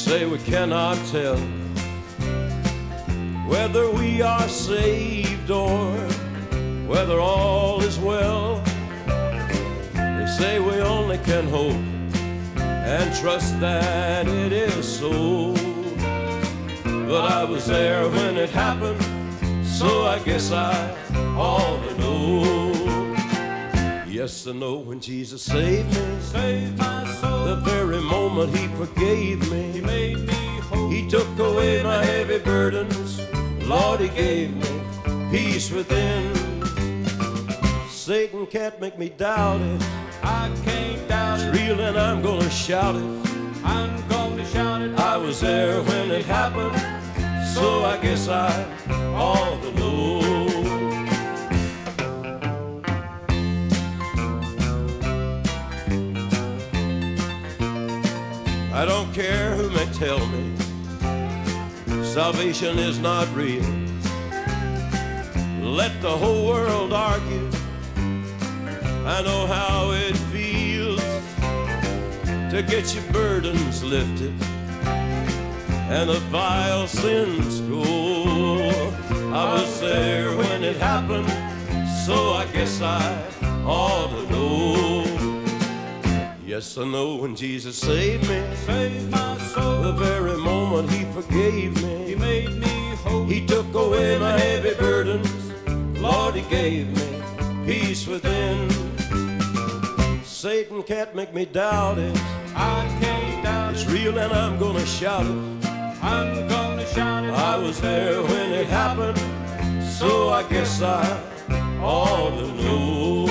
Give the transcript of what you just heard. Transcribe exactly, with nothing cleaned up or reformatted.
say we cannot tell whether we are saved or whether all is well. They say we only can hope and trust that it is so. But I was there when it happened, so I guess I ought to know. Yes, I know when Jesus saved me, Saved my soul. the very moment He forgave me, He made me whole. He took away my heavy burdens. Lord, He gave me peace within. Satan can't make me doubt it. I can't doubt It's it. real and I'm gonna shout it. I'm gonna shout it. I was there when it happened, so I guess I ought to know. I don't care who may tell me salvation is not real. Let the whole world argue. I know how it feels to get your burdens lifted and the vile sins go. I was there when it happened, so I guess I ought to know. Yes, I know when Jesus saved me, Saved my soul. the very moment He forgave He me, made me whole. He took away my heavy burdens. Lord, He gave me peace within. Satan can't make me doubt it. I can't doubt It's it. real and I'm gonna shout it. I'm gonna shout it. I was there when it happened, so I guess I ought to know.